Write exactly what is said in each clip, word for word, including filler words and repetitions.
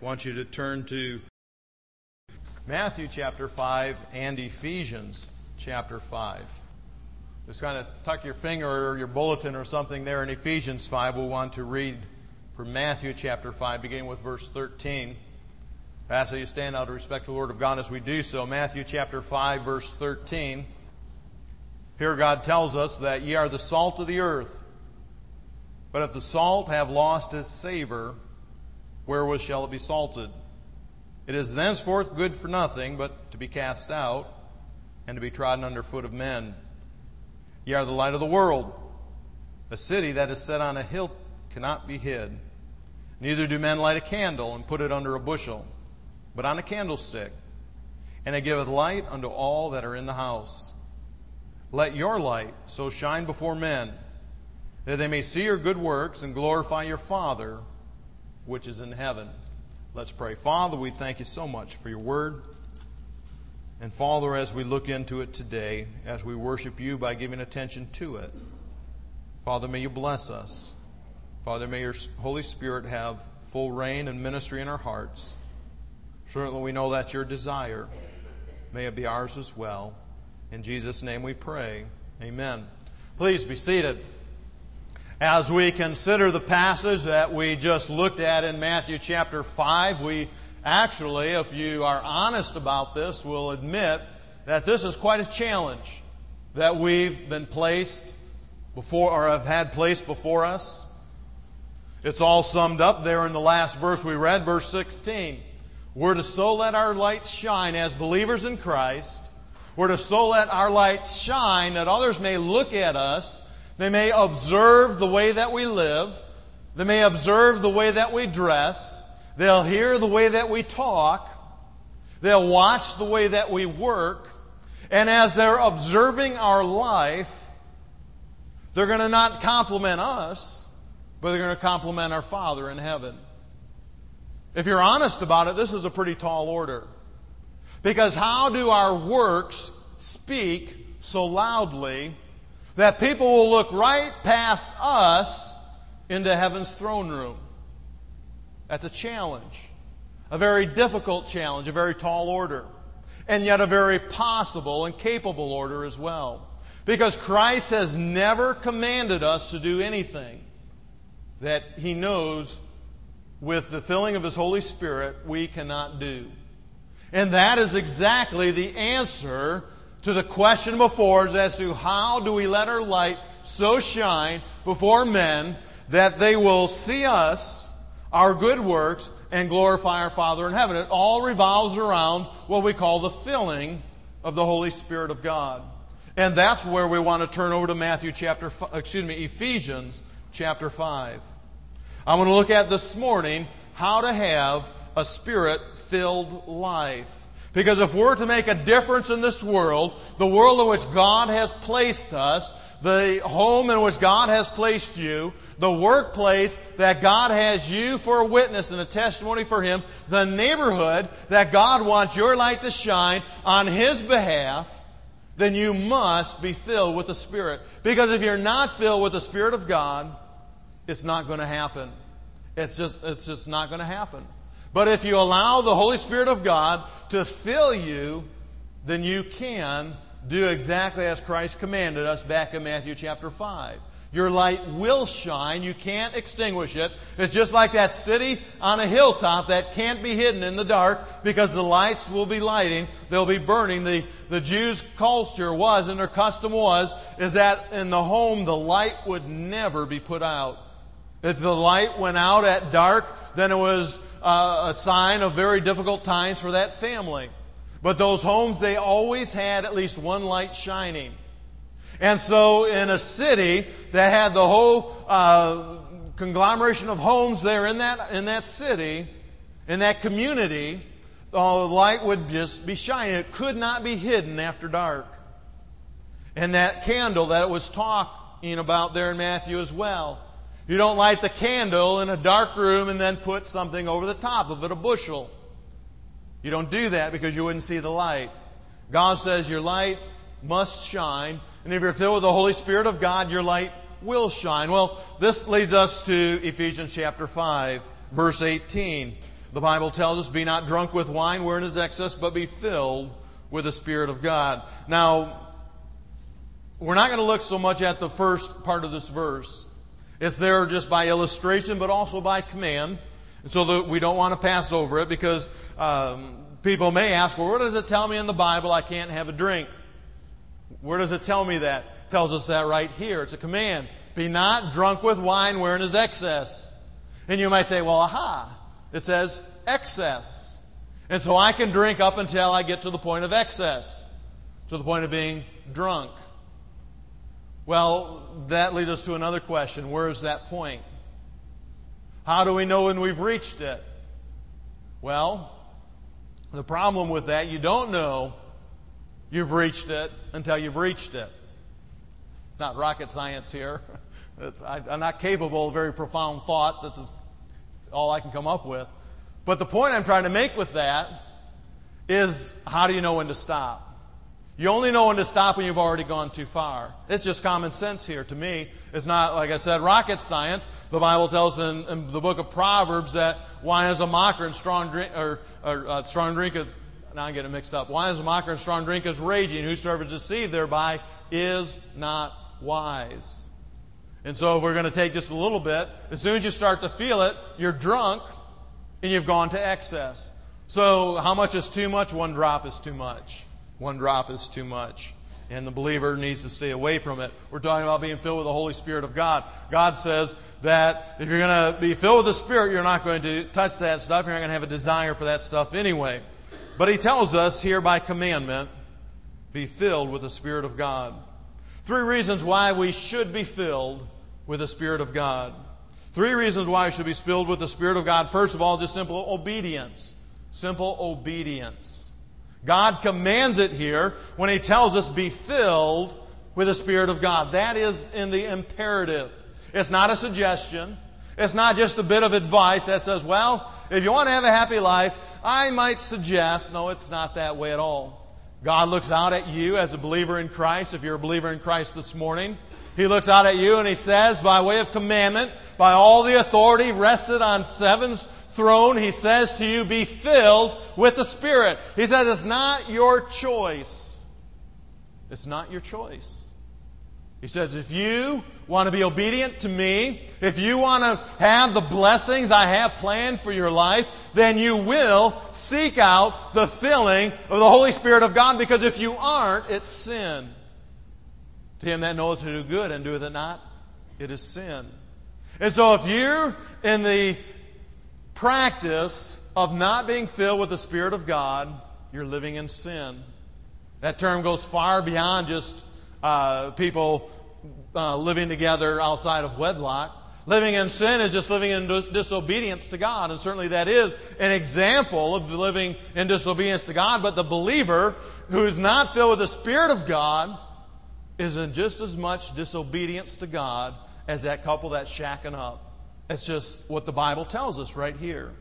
I want you to turn to Matthew chapter five and Ephesians chapter five. Just kind of tuck your finger or your bulletin or something there in Ephesians five. We'll want to read from Matthew chapter five, beginning with verse thirteen. I ask that you stand out to respect the Word of God as we do so. Matthew chapter five, verse thirteen. Here God tells us that ye are the salt of the earth. But if the salt have lost his savor, wherewith shall it be salted? It is thenceforth good for nothing, but to be cast out, and to be trodden under foot of men. Ye are the light of the world. A city that is set on a hill cannot be hid. Neither do men light a candle and put it under a bushel, but on a candlestick, and it giveth light unto all that are in the house. Let your light so shine before men, that they may see your good works and glorify your Father which is in heaven. Let's pray. Father, we thank you so much for your word. And Father, as we look into it today, as we worship you by giving attention to it, Father, may you bless us. Father, may your Holy Spirit have full reign and ministry in our hearts. Certainly we know that's your desire. May it be ours as well. In Jesus' name we pray. Amen. Please be seated. As we consider the passage that we just looked at in Matthew chapter five, we actually, if you are honest about this, will admit that this is quite a challenge that we've been placed before, or have had placed before us. It's all summed up there in the last verse we read, verse sixteen. We're to so let our light shine as believers in Christ. We're to so let our light shine that others may look at us. They may observe the way that we live. They may observe the way that we dress. They'll hear the way that we talk. They'll watch the way that we work. And as they're observing our life, they're going to not compliment us, but they're going to compliment our Father in heaven. If you're honest about it, this is a pretty tall order. Because how do our works speak so loudly that people will look right past us into heaven's throne room? That's a challenge. A very difficult challenge, a very tall order. And yet a very possible and capable order as well. Because Christ has never commanded us to do anything that He knows with the filling of His Holy Spirit we cannot do. And that is exactly the answer to the question before us as to how do we let our light so shine before men that they will see us, our good works, and glorify our Father in heaven. It all revolves around what we call the filling of the Holy Spirit of God. And that's where we want to turn over to Matthew chapter, excuse me, Ephesians chapter five. I want to look at this morning how to have a Spirit-filled life. Because if we're to make a difference in this world, the world in which God has placed us, the home in which God has placed you, the workplace that God has you for a witness and a testimony for Him, the neighborhood that God wants your light to shine on His behalf, then you must be filled with the Spirit. Because if you're not filled with the Spirit of God, it's not going to happen. It's just, it's just not going to happen. But if you allow the Holy Spirit of God to fill you, then you can do exactly as Christ commanded us back in Matthew chapter five. Your light will shine. You can't extinguish it. It's just like that city on a hilltop that can't be hidden in the dark because the lights will be lighting. They'll be burning. The, the Jews' culture was, and their custom was, is that in the home the light would never be put out. If the light went out at dark, then it was uh, a sign of very difficult times for that family. But those homes, they always had at least one light shining. And so in a city that had the whole uh, conglomeration of homes there in that, in that city, in that community, the light would just be shining. It could not be hidden after dark. And that candle that it was talking about there in Matthew as well. You don't light the candle in a dark room and then put something over the top of it, a bushel. You don't do that because you wouldn't see the light. God says your light must shine. And if you're filled with the Holy Spirit of God, your light will shine. Well, this leads us to Ephesians chapter five, verse eighteen. The Bible tells us, be not drunk with wine wherein is excess, but be filled with the Spirit of God. Now, we're not going to look so much at the first part of this verse. It's there just by illustration, but also by command. So that we don't want to pass over it, because um, people may ask, well, where does it tell me in the Bible I can't have a drink? Where does it tell me that? It tells us that right here. It's a command. Be not drunk with wine wherein is excess. And you might say, well, aha. It says excess. And so I can drink up until I get to the point of excess, to the point of being drunk. Well, that leads us to another question. Where is that point? How do we know when we've reached it? Well, the problem with that, you don't know you've reached it until you've reached it. Not rocket science here. It's, I, I'm not capable of very profound thoughts. That's all I can come up with. But the point I'm trying to make with that is, how do you know when to stop? You only know when to stop when you've already gone too far. It's just common sense here to me. It's not, like I said, rocket science. The Bible tells in, in the book of Proverbs that wine is a mocker and strong drink, or, or uh, strong drink is, now I'm getting mixed up. Wine is a mocker and strong drink is raging. Whosoever is deceived thereby is not wise. And so if we're going to take just a little bit, as soon as you start to feel it, you're drunk and you've gone to excess. So how much is too much? One drop is too much. One drop is too much. And the believer needs to stay away from it. We're talking about being filled with the Holy Spirit of God. God says that if you're going to be filled with the Spirit, you're not going to touch that stuff. You're not going to have a desire for that stuff anyway. But He tells us here by commandment, be filled with the Spirit of God. Three reasons why we should be filled with the Spirit of God. Three reasons why we should be filled with the Spirit of God. First of all, just simple obedience. Simple obedience. God commands it here when He tells us, be filled with the Spirit of God. That is in the imperative. It's not a suggestion. It's not just a bit of advice that says, well, if you want to have a happy life, I might suggest. No, it's not that way at all. God looks out at you as a believer in Christ. If you're a believer in Christ this morning, He looks out at you and He says, by way of commandment, by all the authority rested on heaven's throne, He says to you, be filled with the Spirit. He says it's not your choice. It's not your choice. He says if you want to be obedient to me, if you want to have the blessings I have planned for your life, then you will seek out the filling of the Holy Spirit of God, because if you aren't, it's sin. To him that knoweth to do good and doeth it not, it is sin. And so if you're in the practice of not being filled with the Spirit of God, you're living in sin. That term goes far beyond just uh, people uh, living together outside of wedlock. Living in sin is just living in disobedience to God, and certainly that is an example of living in disobedience to God. But the believer who is not filled with the Spirit of God is in just as much disobedience to God as that couple that's shacking up. That's just what the Bible tells us right here.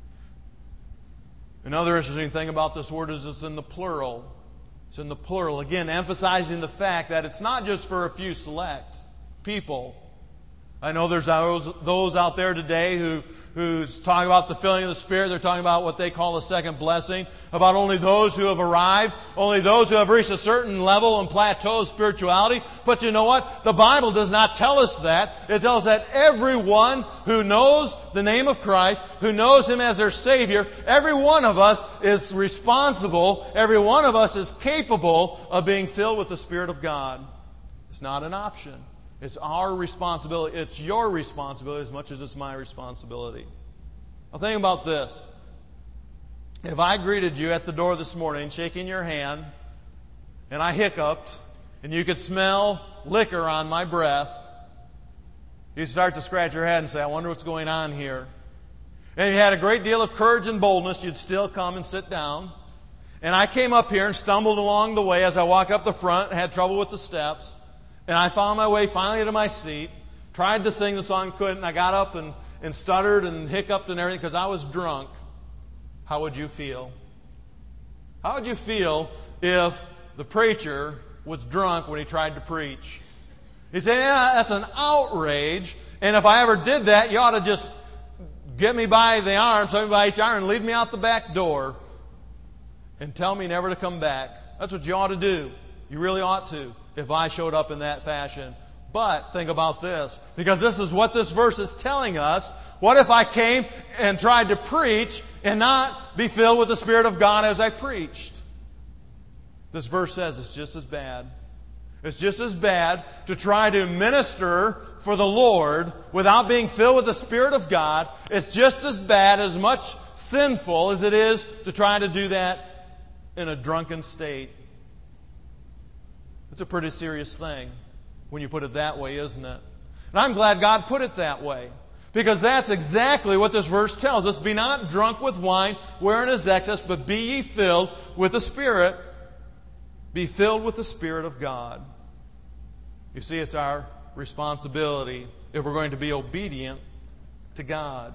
Another interesting thing about this word is it's in the plural. It's in the plural. Again, emphasizing the fact that it's not just for a few select people. I know there's those, those out there today who who's talking about the filling of the Spirit. They're talking about what they call a second blessing, about only those who have arrived, only those who have reached a certain level and plateau of spirituality. But you know what? The Bible does not tell us that. It tells that everyone who knows the name of Christ, who knows Him as their Savior, every one of us is responsible, every one of us is capable of being filled with the Spirit of God. It's not an option. It's our responsibility. It's your responsibility as much as it's my responsibility. Now think about this. If I greeted you at the door this morning, shaking your hand, and I hiccuped, and you could smell liquor on my breath, you'd start to scratch your head and say, I wonder what's going on here. And if you had a great deal of courage and boldness, you'd still come and sit down. And I came up here and stumbled along the way as I walked up the front, had trouble with the steps. And I found my way finally to my seat, tried to sing the song, couldn't. I got up and, and stuttered and hiccuped and everything because I was drunk. How would you feel? How would you feel if the preacher was drunk when he tried to preach? He'd say, yeah, that's an outrage. And if I ever did that, you ought to just get me by the arm, somebody by each arm, and lead me out the back door and tell me never to come back. That's what you ought to do. You really ought to, if I showed up in that fashion. But think about this, because this is what this verse is telling us. What if I came and tried to preach and not be filled with the Spirit of God as I preached? This verse says it's just as bad. It's just as bad to try to minister for the Lord without being filled with the Spirit of God. It's just as bad, as much sinful as it is to try to do that in a drunken state. It's a pretty serious thing when you put it that way, isn't it? And I'm glad God put it that way, because that's exactly what this verse tells us. Be not drunk with wine, wherein is excess, but be ye filled with the Spirit. Be filled with the Spirit of God. You see, it's our responsibility if we're going to be obedient to God.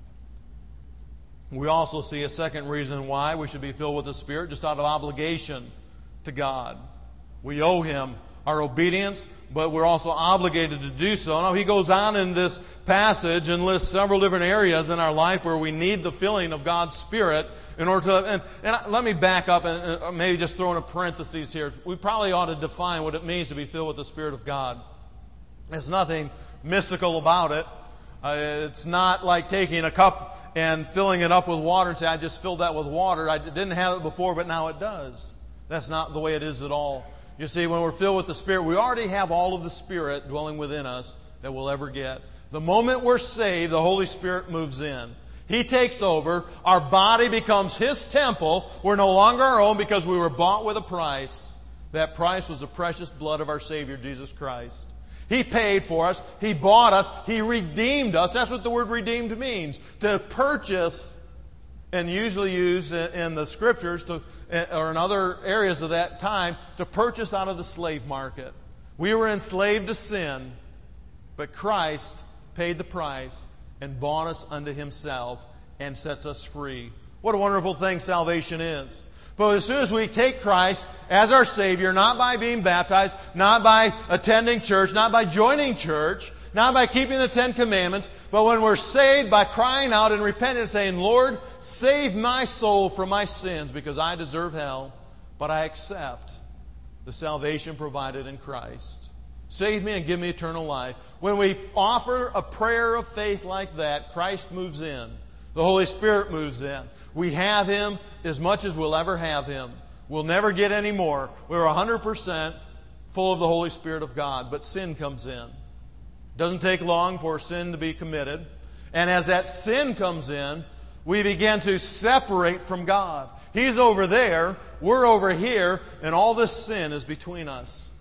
We also see a second reason why we should be filled with the Spirit, just out of obligation to God. We owe Him our obedience, but we're also obligated to do so. Now, he goes on in this passage and lists several different areas in our life where we need the filling of God's Spirit in order to... And, and let me back up and, and maybe just throw in a parenthesis here. We probably ought to define what it means to be filled with the Spirit of God. There's nothing mystical about it. Uh, it's not like taking a cup and filling it up with water and say, I just filled that with water. I didn't have it before, but now it does. That's not the way it is at all. You see, when we're filled with the Spirit, we already have all of the Spirit dwelling within us that we'll ever get. The moment we're saved, the Holy Spirit moves in. He takes over. Our body becomes His temple. We're no longer our own because we were bought with a price. That price was the precious blood of our Savior, Jesus Christ. He paid for us. He bought us. He redeemed us. That's what the word redeemed means. To purchase, and usually used in the Scriptures to, or in other areas of that time, to purchase out of the slave market. We were enslaved to sin, but Christ paid the price and bought us unto Himself and sets us free. What a wonderful thing salvation is. But as soon as we take Christ as our Savior, not by being baptized, not by attending church, not by joining church, not by keeping the Ten Commandments, but when we're saved by crying out and repenting and saying, Lord, save my soul from my sins because I deserve hell, but I accept the salvation provided in Christ. Save me and give me eternal life. When we offer a prayer of faith like that, Christ moves in. The Holy Spirit moves in. We have Him as much as we'll ever have Him. We'll never get any more. We're one hundred percent full of the Holy Spirit of God, but sin comes in. It doesn't take long for sin to be committed. And as that sin comes in, we begin to separate from God. He's over there, we're over here, and all this sin is between us.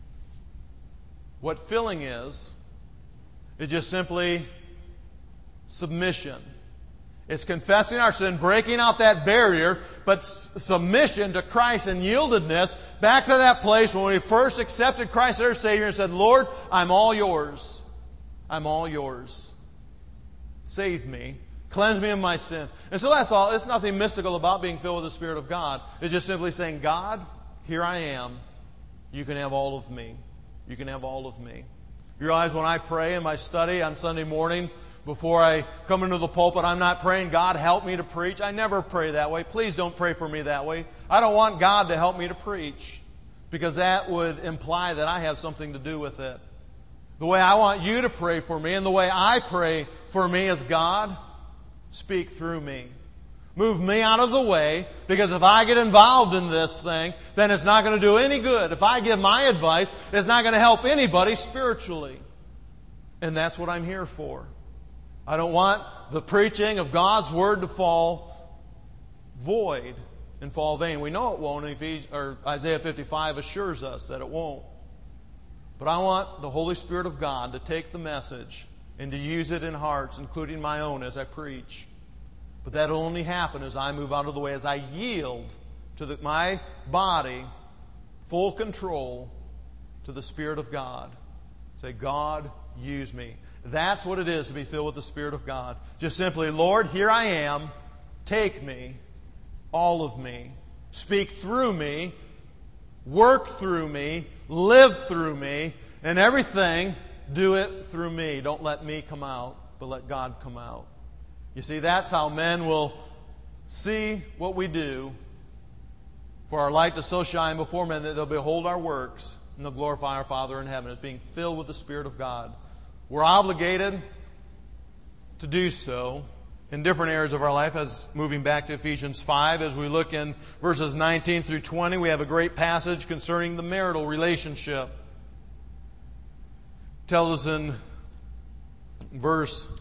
What filling is, is just simply submission. It's confessing our sin, breaking out that barrier, but submission to Christ and yieldedness back to that place when we first accepted Christ as our Savior and said, Lord, I'm all yours. I'm all yours. Save me. Cleanse me of my sin. And so that's all. It's nothing mystical about being filled with the Spirit of God. It's just simply saying, God, here I am. You can have all of me. You can have all of me. You realize when I pray in my study on Sunday morning, before I come into the pulpit, I'm not praying, God, help me to preach. I never pray that way. Please don't pray for me that way. I don't want God to help me to preach, because that would imply that I have something to do with it. The way I want you to pray for me and the way I pray for me is, God, speak through me. Move me out of the way, because if I get involved in this thing, then it's not going to do any good. If I give my advice, it's not going to help anybody spiritually. And that's what I'm here for. I don't want the preaching of God's Word to fall void and fall vain. We know it won't. Ephesians, or Isaiah fifty-five assures us that it won't. But I want the Holy Spirit of God to take the message and to use it in hearts, including my own, as I preach. But that will only happen as I move out of the way, as I yield to the, my body full control to the Spirit of God. Say, God, use me. That's what it is to be filled with the Spirit of God. Just simply, Lord, here I am. Take me, all of me. Speak through me. Work through me. Live through me. And everything, do it through me. Don't let me come out, but let God come out. You see, that's how men will see what we do, for our light to so shine before men that they'll behold our works and they'll glorify our Father in heaven as being filled with the Spirit of God. We're obligated to do so in different areas of our life. As moving back to Ephesians five, as we look in verses nineteen through twenty, we have a great passage concerning the marital relationship. It tells us in verse,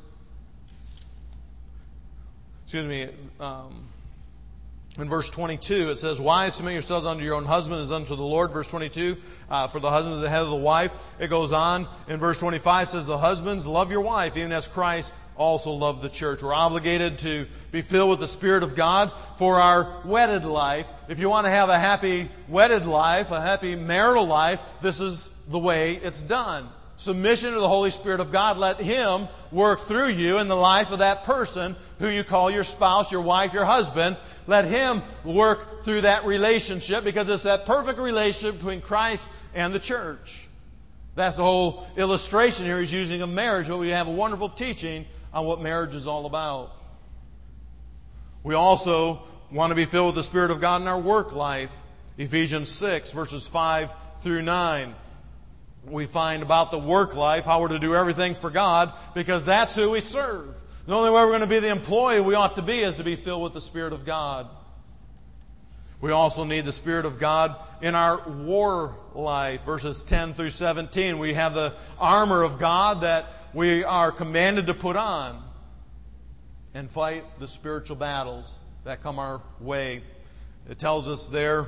excuse me, um, in verse twenty-two, it says, "Wives, submit yourselves unto your own husband as unto the Lord." Verse twenty-two, uh, for the husband is the head of the wife. It goes on in verse twenty-five, says, "The husbands, love your wife, even as Christ also loved the church." We're obligated to be filled with the Spirit of God for our wedded life. If you want to have a happy wedded life, a happy marital life, this is the way it's done. Submission to the Holy Spirit of God. Let Him work through you in the life of that person who you call your spouse, your wife, your husband. Let Him work through that relationship, because it's that perfect relationship between Christ and the church. That's the whole illustration here He's using of marriage, but we have a wonderful teaching on what marriage is all about. We also want to be filled with the Spirit of God in our work life. Ephesians six, verses five through nine. We find about the work life, how we're to do everything for God, because that's who we serve. The only way we're going to be the employee we ought to be is to be filled with the Spirit of God. We also need the Spirit of God in our war life. Verses ten through seventeen, we have the armor of God that we are commanded to put on and fight the spiritual battles that come our way. It tells us there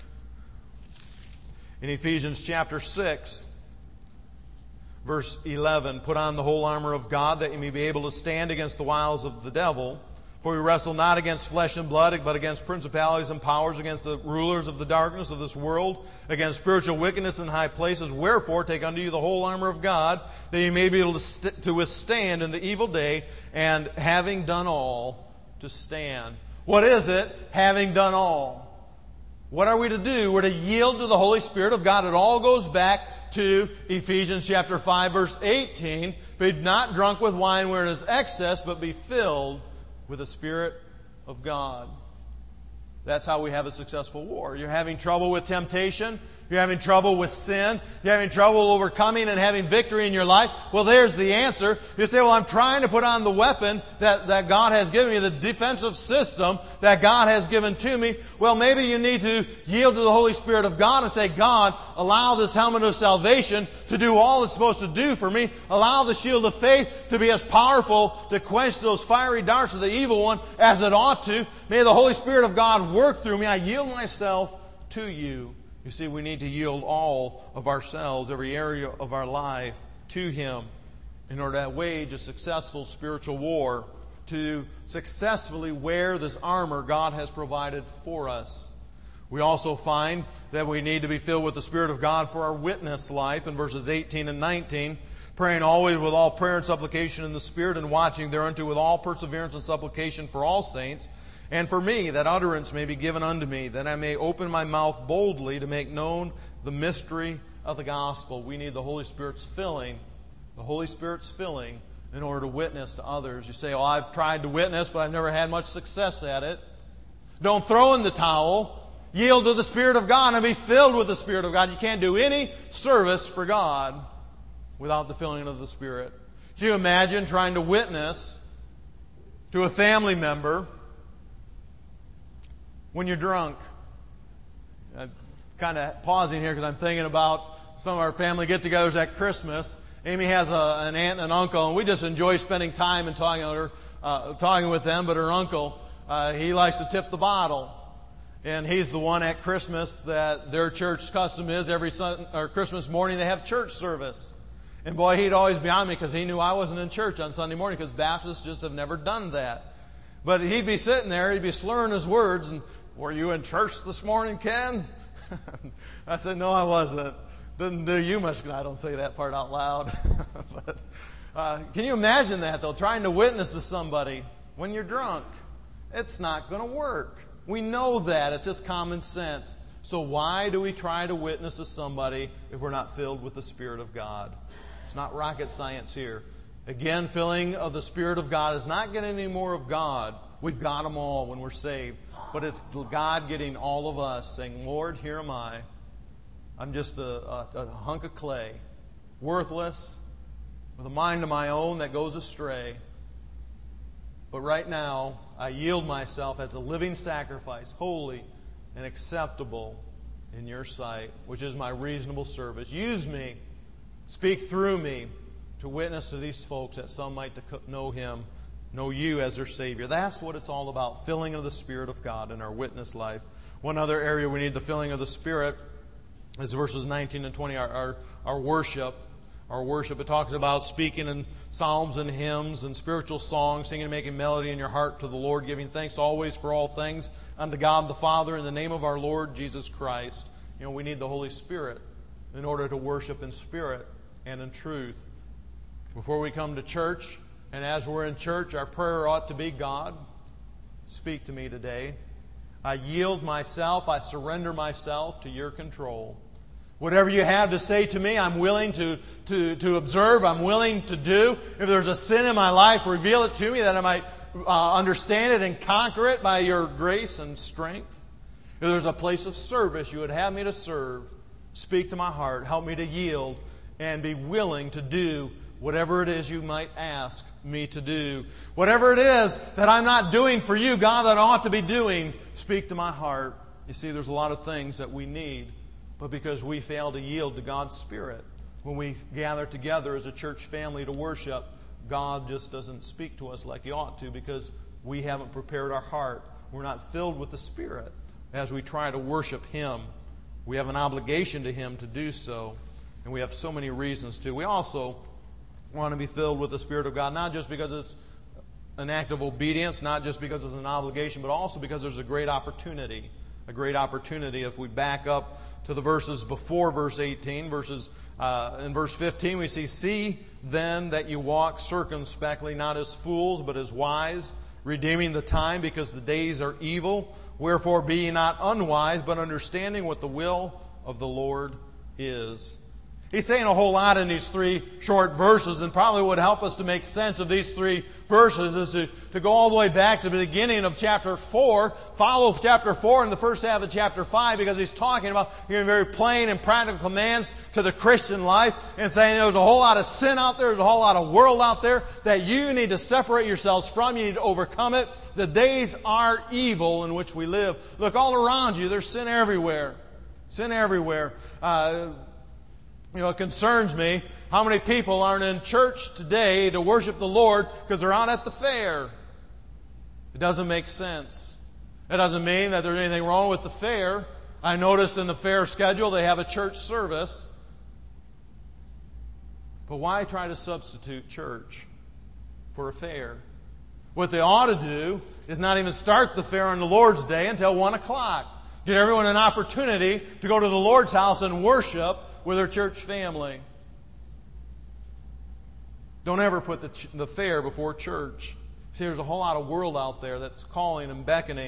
in Ephesians chapter six, verse eleven, "Put on the whole armor of God, that you may be able to stand against the wiles of the devil. For we wrestle not against flesh and blood, but against principalities and powers, against the rulers of the darkness of this world, against spiritual wickedness in high places. Wherefore, take unto you the whole armor of God, that you may be able to, st- to withstand in the evil day, and having done all, to stand." What is it, having done all? What are we to do? We're to yield to the Holy Spirit of God. It all goes back to Ephesians chapter five, verse eighteen. "Be not drunk with wine wherein is excess, but be filled with the Spirit of God." That's how we have a successful war. You're having trouble with temptation. You're having trouble with sin. You're having trouble overcoming and having victory in your life. Well, there's the answer. You say, well, I'm trying to put on the weapon that, that God has given me, the defensive system that God has given to me. Well, maybe you need to yield to the Holy Spirit of God and say, "God, allow this helmet of salvation to do all it's supposed to do for me. Allow the shield of faith to be as powerful to quench those fiery darts of the evil one as it ought to. May the Holy Spirit of God work through me. I yield myself to you." You see, we need to yield all of ourselves, every area of our life, to Him in order to wage a successful spiritual war, to successfully wear this armor God has provided for us. We also find that we need to be filled with the Spirit of God for our witness life in verses eighteen and nineteen. "Praying always with all prayer and supplication in the Spirit, and watching thereunto with all perseverance and supplication for all saints, and for me, that utterance may be given unto me, that I may open my mouth boldly to make known the mystery of the gospel." We need the Holy Spirit's filling, the Holy Spirit's filling in order to witness to others. You say, "Oh, I've tried to witness, but I've never had much success at it." Don't throw in the towel. Yield to the Spirit of God and be filled with the Spirit of God. You can't do any service for God without the filling of the Spirit. Can you imagine trying to witness to a family member when you're drunk? I'm kind of pausing here because I'm thinking about some of our family get-togethers at Christmas. Amy has a, an aunt and an uncle, and we just enjoy spending time and talking with her, uh, talking with them. But her uncle, uh, he likes to tip the bottle, and he's the one at Christmas that their church custom is every Sun, or Christmas morning they have church service. And boy, he'd always be on me because he knew I wasn't in church on Sunday morning, because Baptists just have never done that. But he'd be sitting there, he'd be slurring his words, and, "Were you in church this morning, Ken?" I said, "No, I wasn't." Doesn't do you much. I don't say that part out loud. But uh, can you imagine that, though, trying to witness to somebody when you're drunk? It's not going to work. We know that. It's just common sense. So why do we try to witness to somebody if we're not filled with the Spirit of God? It's not rocket science here. Again, filling of the Spirit of God is not getting any more of God. We've got them all when we're saved. But it's God getting all of us, saying, Lord, here am I. I'm just a, a, a hunk of clay, worthless, with a mind of my own that goes astray. But right now, I yield myself as a living sacrifice, holy and acceptable in your sight, which is my reasonable service. Use me, speak through me, to witness to these folks that some might know Him, know you as their Savior. That's what it's all about, filling of the Spirit of God in our witness life. One other area we need the filling of the Spirit is verses nineteen and twenty, our, our, our worship. Our worship, it talks about speaking in psalms and hymns and spiritual songs, singing and making melody in your heart to the Lord, giving thanks always for all things unto God the Father in the name of our Lord Jesus Christ. You know, we need the Holy Spirit in order to worship in spirit and in truth. Before we come to church, and as we're in church, our prayer ought to be, God, speak to me today. I yield myself, I surrender myself to your control. Whatever you have to say to me, I'm willing to, to, to observe. I'm willing to do. If there's a sin in my life, reveal it to me that I might uh, understand it and conquer it by your grace and strength. If there's a place of service you would have me to serve, speak to my heart. Help me to yield and be willing to do whatever it is you might ask me to do. Whatever it is that I'm not doing for you, God, that I ought to be doing, speak to my heart. You see, there's a lot of things that we need. But because we fail to yield to God's Spirit, when we gather together as a church family to worship, God just doesn't speak to us like He ought to because we haven't prepared our heart. We're not filled with the Spirit as we try to worship Him. We have an obligation to Him to do so, and we have so many reasons to. We also want to be filled with the Spirit of God, not just because it's an act of obedience, not just because it's an obligation, but also because there's a great opportunity. A great opportunity if we back up to the verses before verse eighteen. Verses uh, in verse fifteen we see, See then that you walk circumspectly, not as fools, but as wise, redeeming the time, because the days are evil. Wherefore be ye not unwise, but understanding what the will of the Lord is. He's saying a whole lot in these three short verses, and probably would help us to make sense of these three verses is to, to go all the way back to the beginning of chapter four, follow chapter four and the first half of chapter five, because he's talking about giving very plain and practical commands to the Christian life and saying there's a whole lot of sin out there, there's a whole lot of world out there that you need to separate yourselves from, you need to overcome it. The days are evil in which we live. Look all around you, there's sin everywhere. Sin everywhere. Uh, You know, it concerns me how many people aren't in church today to worship the Lord because they're out at the fair. It doesn't make sense. It doesn't mean that there's anything wrong with the fair. I noticed in the fair schedule they have a church service. But why try to substitute church for a fair? What they ought to do is not even start the fair on the Lord's Day until one o'clock. Get everyone an opportunity to go to the Lord's house and worship with their church family. Don't ever put the, ch- the fair before church. See, there's a whole lot of world out there that's calling and beckoning.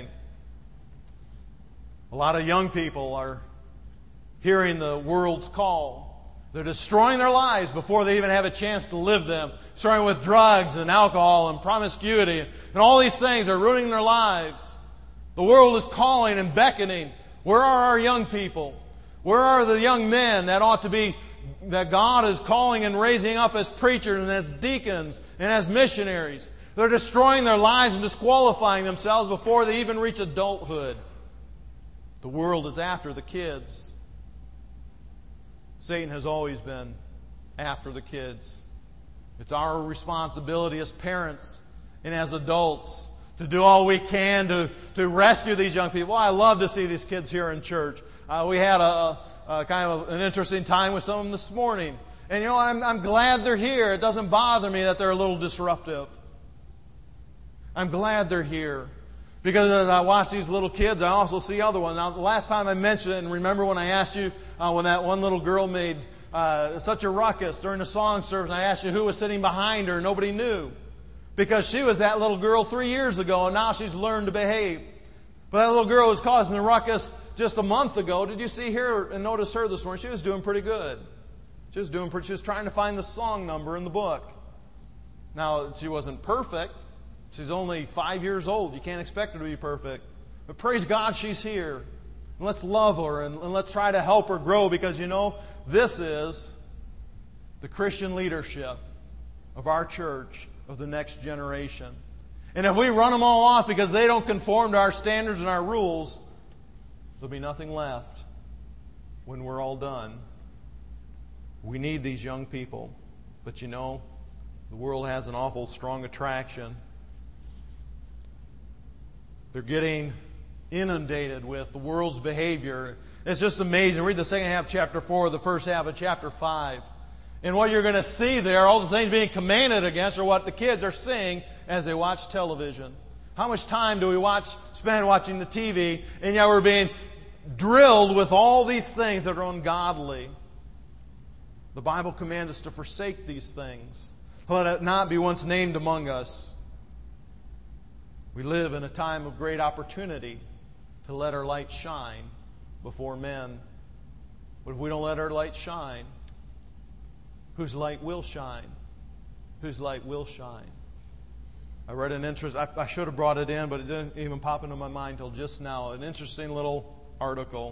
A lot of young people are hearing the world's call. They're destroying their lives before they even have a chance to live them. Starting with drugs and alcohol and promiscuity. And all these things are ruining their lives. The world is calling and beckoning. Where are our young people? Where are the young men that ought to be, that God is calling and raising up as preachers and as deacons and as missionaries? They're destroying their lives and disqualifying themselves before they even reach adulthood. The world is after the kids. Satan has always been after the kids. It's our responsibility as parents and as adults to do all we can to, to rescue these young people. I love to see these kids here in church. Uh, we had a, a kind of an interesting time with some of them this morning. And you know, I'm, I'm glad they're here. It doesn't bother me that they're a little disruptive. I'm glad they're here. Because as I watch these little kids, I also see other ones. Now, the last time I mentioned it, and remember when I asked you, uh, when that one little girl made uh, such a ruckus during the song service, and I asked you who was sitting behind her, nobody knew. Because she was that little girl three years ago, and now she's learned to behave. But that little girl was causing the ruckus just a month ago. Did you see her and notice her this morning? She was doing pretty good. She was doing pretty, she was trying to find the song number in the book. Now, she wasn't perfect. She's only five years old. You can't expect her to be perfect. But praise God she's here. And let's love her and, and let's try to help her grow, because, you know, this is the Christian leadership of our church, of the next generation. And if we run them all off because they don't conform to our standards and our rules, there'll be nothing left when we're all done. We need these young people. But you know, the world has an awful strong attraction. They're getting inundated with the world's behavior. It's just amazing. Read the second half of chapter four, the first half of chapter five. And what you're going to see there, all the things being commanded against, are what the kids are seeing as they watch television. How much time do we watch spend watching the T V, and yet we're being drilled with all these things that are ungodly? The Bible commands us to forsake these things. Let it not be once named among us. We live in a time of great opportunity to let our light shine before men. But if we don't let our light shine, whose light will shine? Whose light will shine? I read an interest. I, I should have brought it in, but it didn't even pop into my mind until just now. An interesting little article,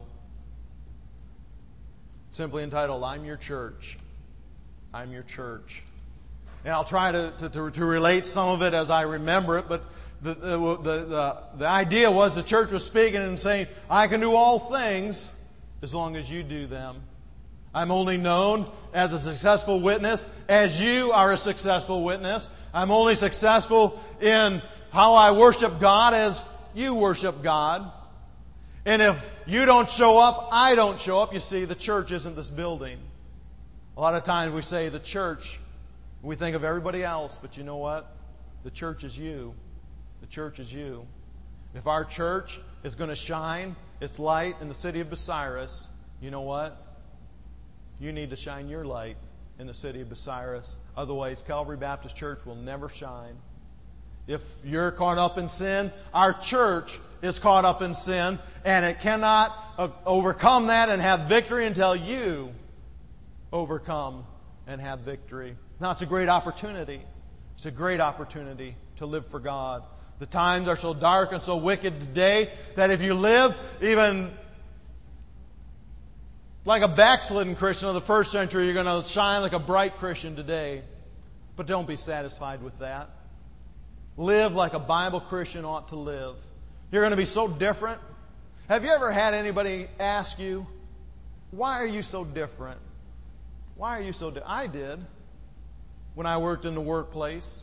simply entitled, "I'm Your Church." I'm your church. And I'll try to, to, to, to relate some of it as I remember it, but the, the, the, the, the idea was the church was speaking and saying, I can do all things as long as you do them. I'm only known as a successful witness as you are a successful witness. I'm only successful in how I worship God as you worship God. And if you don't show up, I don't show up. You see, the church isn't this building. A lot of times we say the church, we think of everybody else, but you know what? The church is you. The church is you. If our church is going to shine its light in the city of Bucyrus, you know what? You need to shine your light in the city of Bucyrus. Otherwise, Calvary Baptist Church will never shine. If you're caught up in sin, our church is caught up in sin, and it cannot uh, overcome that and have victory until you overcome and have victory. Now, it's a great opportunity. It's a great opportunity to live for God. The times are so dark and so wicked today that if you live even like a backslidden Christian of the first century, you're going to shine like a bright Christian today. But don't be satisfied with that. Live like a Bible Christian ought to live. You're going to be so different. Have you ever had anybody ask you, why are you so different? Why are you so different? I did when I worked in the workplace.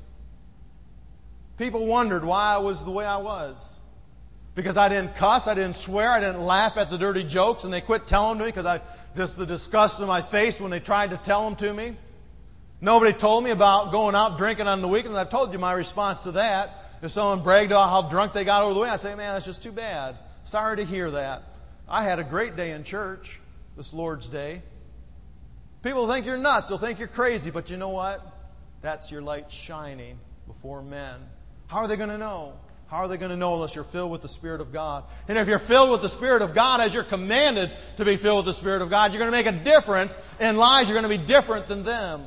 People wondered why I was the way I was. Because I didn't cuss, I didn't swear, I didn't laugh at the dirty jokes, and they quit telling me because I just the disgust in my face when they tried to tell them to me. Nobody told me about going out drinking on the weekends. I've told you my response to that. If someone bragged about how drunk they got over the weekend, I'd say, man, that's just too bad. Sorry to hear that. I had a great day in church, this Lord's Day. People think you're nuts. They'll think you're crazy. But you know what? That's your light shining before men. How are they going to know? How are they going to know unless you're filled with the Spirit of God? And if you're filled with the Spirit of God, as you're commanded to be filled with the Spirit of God, you're going to make a difference in lives. You're going to be different than them.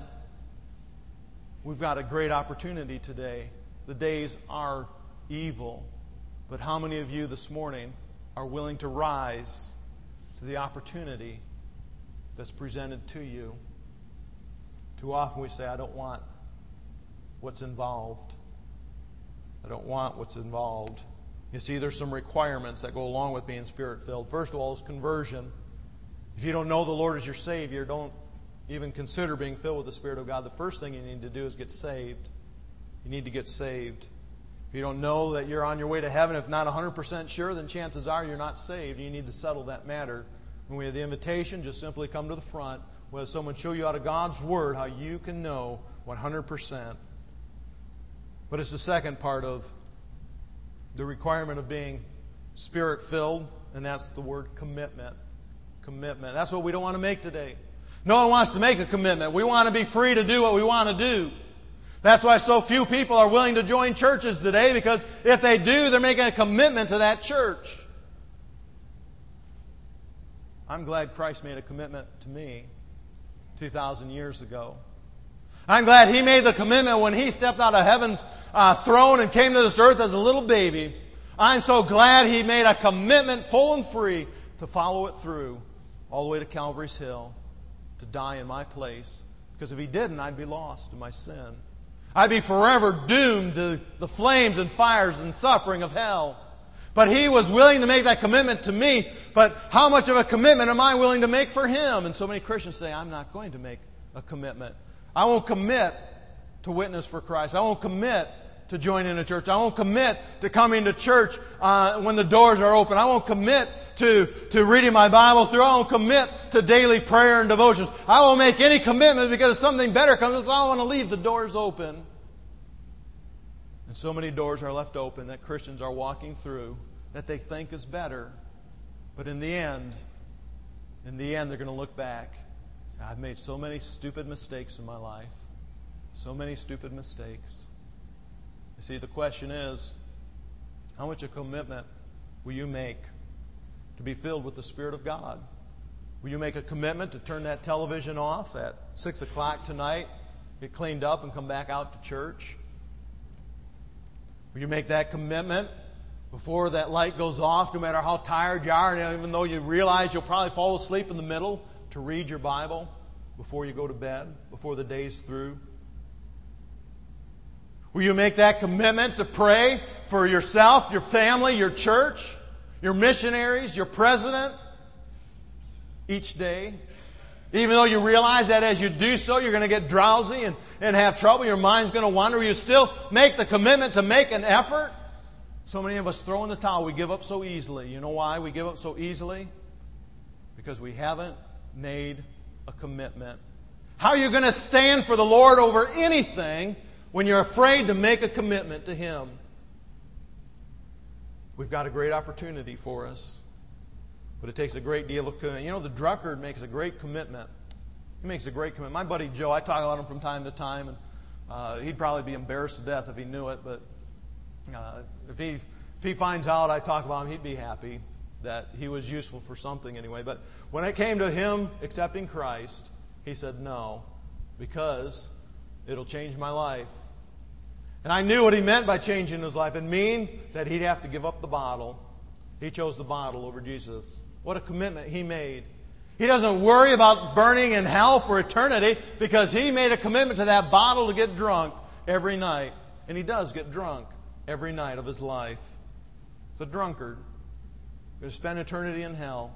We've got a great opportunity today. The days are evil. But how many of you this morning are willing to rise to the opportunity that's presented to you? Too often we say, I don't want what's involved. I don't want what's involved. You see, there's some requirements that go along with being Spirit-filled. First of all is conversion. If you don't know the Lord as your Savior, don't even consider being filled with the Spirit of God. The first thing you need to do is get saved. You need to get saved. If you don't know that you're on your way to heaven, if not one hundred percent sure, then chances are you're not saved. You need to settle that matter. When we have the invitation, just simply come to the front. We'll have someone show you out of God's Word how you can know one hundred percent. But it's the second part of the requirement of being Spirit-filled, and that's the word commitment. Commitment. That's what we don't want to make today. No one wants to make a commitment. We want to be free to do what we want to do. That's why so few people are willing to join churches today, because if they do, they're making a commitment to that church. I'm glad Christ made a commitment to me two thousand years ago. I'm glad He made the commitment when He stepped out of heaven's uh, throne and came to this earth as a little baby. I'm so glad He made a commitment full and free to follow it through all the way to Calvary's Hill to die in my place. Because if He didn't, I'd be lost in my sin. I'd be forever doomed to the flames and fires and suffering of hell. But He was willing to make that commitment to me. But how much of a commitment am I willing to make for Him? And so many Christians say, I'm not going to make a commitment. I won't commit to witness for Christ. I won't commit to join in a church. I won't commit to coming to church uh, when the doors are open. I won't commit to, to reading my Bible through. I won't commit to daily prayer and devotions. I won't make any commitment because if something better comes, I don't want to leave the doors open. And so many doors are left open that Christians are walking through that they think is better. But in the end, in the end, they're going to look back. Say, I've made so many stupid mistakes in my life. So many stupid mistakes. You see, the question is, how much a commitment will you make to be filled with the Spirit of God? Will you make a commitment to turn that television off at six o'clock tonight, get cleaned up, and come back out to church? Will you make that commitment before that light goes off, no matter how tired you are, and even though you realize you'll probably fall asleep in the middle, to read your Bible before you go to bed, before the day's through? Will you make that commitment to pray for yourself, your family, your church, your missionaries, your president each day? Even though you realize that as you do so, you're going to get drowsy and, and have trouble, your mind's going to wander, will you still make the commitment to make an effort? So many of us throw in the towel. We give up so easily. You know why we give up so easily? Because we haven't made a commitment. How are you going to stand for the Lord over anything when you're afraid to make a commitment to Him? We've got a great opportunity for us, but it takes a great deal of commitment. You know, the drunkard makes a great commitment. He makes a great commitment. My buddy Joe, I talk about him from time to time, and uh, he'd probably be embarrassed to death if he knew it, but uh, if he if he finds out I talk about him, he'd be happy that he was useful for something anyway. But when it came to him accepting Christ, he said no, because it'll change my life. And I knew what he meant by changing his life. It mean that he'd have to give up the bottle. He chose the bottle over Jesus. What a commitment he made. He doesn't worry about burning in hell for eternity because he made a commitment to that bottle to get drunk every night. And he does get drunk every night of his life. He's a drunkard. Going to spend eternity in hell.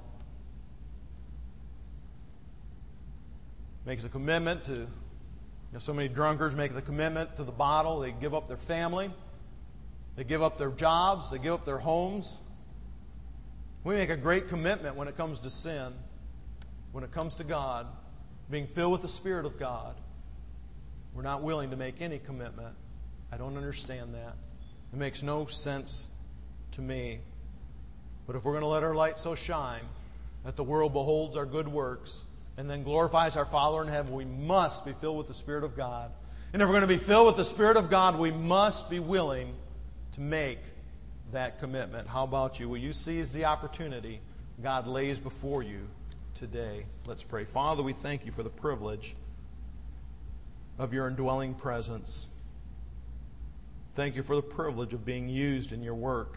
Makes a commitment to... You know, so many drunkards make the commitment to the bottle. They give up their family. They give up their jobs. They give up their homes. We make a great commitment when it comes to sin, when it comes to God, being filled with the Spirit of God. We're not willing to make any commitment. I don't understand that. It makes no sense to me. But if we're going to let our light so shine that the world beholds our good works and then glorifies our Father in heaven, we must be filled with the Spirit of God. And if we're going to be filled with the Spirit of God, we must be willing to make that commitment. How about you? Will you seize the opportunity God lays before you today? Let's pray. Father, we thank You for the privilege of Your indwelling presence. Thank You for the privilege of being used in Your work.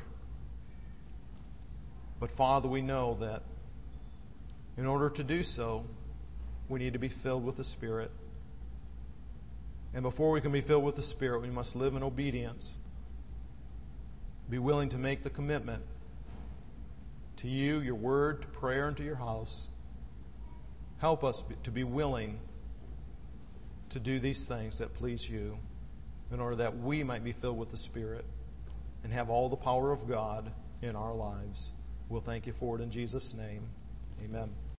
But Father, we know that in order to do so, we need to be filled with the Spirit. And before we can be filled with the Spirit, we must live in obedience. Be willing to make the commitment to You, Your Word, to prayer, and to Your house. Help us to be willing to do these things that please You in order that we might be filled with the Spirit and have all the power of God in our lives. We'll thank You for it in Jesus' name. Amen.